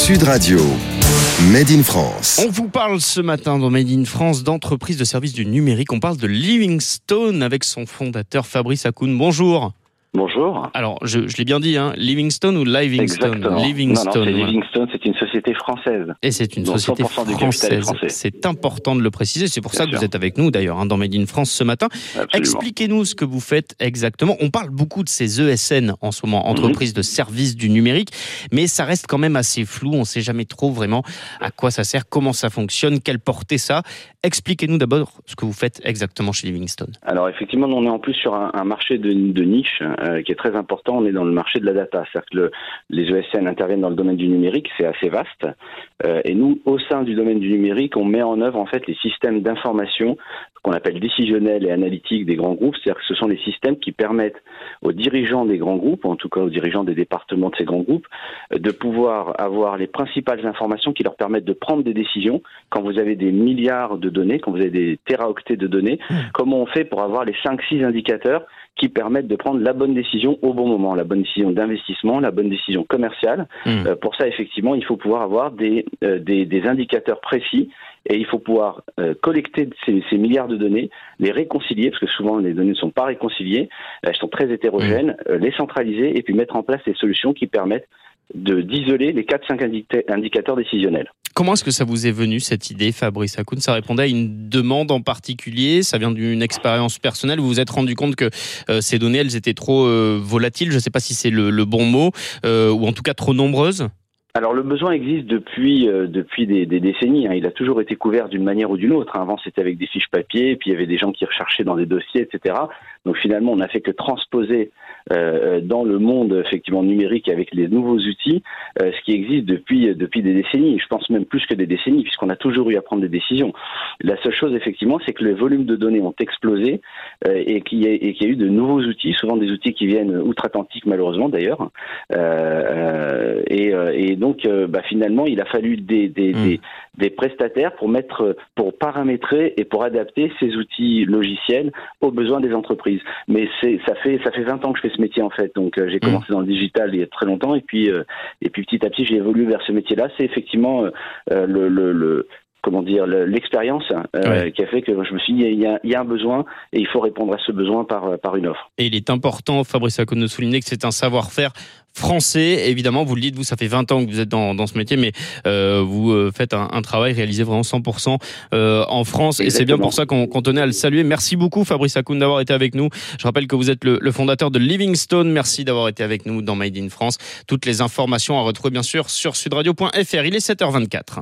Sud Radio, Made in France. On vous parle ce matin dans Made in France d'entreprise de services du numérique. On parle de Livingstone avec son fondateur Fabrice Hakoun. Bonjour. Bonjour. Alors, je l'ai bien dit, hein, Livingstone ou Livingstone? Exactement. Livingstone. Non, c'est Livingstone, c'est une société française. Et c'est une société 100% du capital est français. C'est important de le préciser. C'est pour ça que sûr. vous êtes avec nous, d'ailleurs, dans Made in France ce matin. Absolument. Expliquez-nous ce que vous faites exactement. On parle beaucoup de ces ESN en ce moment, entreprises de services du numérique, mais ça reste quand même assez flou. On ne sait jamais trop vraiment à quoi ça sert, comment ça fonctionne, quelle portée ça a. Expliquez-nous d'abord ce que vous faites exactement chez Livingstone. Alors effectivement, on est en plus sur un marché de niche qui est très important. On est dans le marché de la data. C'est-à-dire que les ESN interviennent dans le domaine du numérique, c'est assez vaste. Et nous, au sein du domaine du numérique, on met en œuvre en fait les systèmes d'information qu'on appelle décisionnels et analytiques des grands groupes. C'est-à-dire que ce sont les systèmes qui permettent aux dirigeants des grands groupes, en tout cas aux dirigeants des départements de ces grands groupes, de pouvoir avoir les principales informations qui leur permettent de prendre des décisions. Quand vous avez des milliards de données, quand vous avez des téraoctets de données, comment on fait pour avoir les 5-6 indicateurs qui permettent de prendre la bonne décision au bon moment, la bonne décision d'investissement, la bonne décision commerciale. Pour ça, effectivement, il faut pouvoir avoir des indicateurs précis et il faut pouvoir collecter ces milliards de données, les réconcilier, parce que souvent les données ne sont pas réconciliées, elles sont très hétérogènes, les centraliser et puis mettre en place des solutions qui permettent d'isoler les 4-5 indicateurs décisionnels. Comment est-ce que ça vous est venu, cette idée, Fabrice Hakoun? Ça répondait à une demande en particulier? Ça vient d'une expérience personnelle? Vous vous êtes rendu compte que ces données, elles étaient trop volatiles? Je ne sais pas si c'est le bon mot, ou en tout cas trop nombreuses? Alors le besoin existe depuis des décennies. Il a toujours été couvert d'une manière ou d'une autre. Avant c'était avec des fiches papier, puis il y avait des gens qui recherchaient dans des dossiers, etc. Donc finalement on n'a fait que transposer dans le monde effectivement numérique avec les nouveaux outils ce qui existe depuis des décennies. Je pense même plus que des décennies puisqu'on a toujours eu à prendre des décisions. La seule chose effectivement c'est que les volumes de données ont explosé et qu'il y a eu de nouveaux outils, souvent des outils qui viennent outre-Atlantique malheureusement d'ailleurs. Et donc, finalement, il a fallu des prestataires pour paramétrer et pour adapter ces outils logiciels aux besoins des entreprises. Mais ça fait 20 ans que je fais ce métier en fait. Donc, j'ai commencé dans le digital il y a très longtemps et puis petit à petit, j'ai évolué vers ce métier-là. C'est effectivement l'expérience qui a fait que je me suis dit il y a un besoin et il faut répondre à ce besoin par une offre. Et il est important, Fabrice Hakoun, de souligner que c'est un savoir-faire français. Évidemment, vous le dites, vous, ça fait 20 ans que vous êtes dans ce métier, mais vous faites un travail réalisé vraiment 100% en France. Exactement. Et c'est bien pour ça qu'on tenait à le saluer. Merci beaucoup, Fabrice Hakoun, d'avoir été avec nous. Je rappelle que vous êtes le fondateur de Livingstone. Merci d'avoir été avec nous dans Made in France. Toutes les informations à retrouver, bien sûr, sur sudradio.fr. Il est 7h24.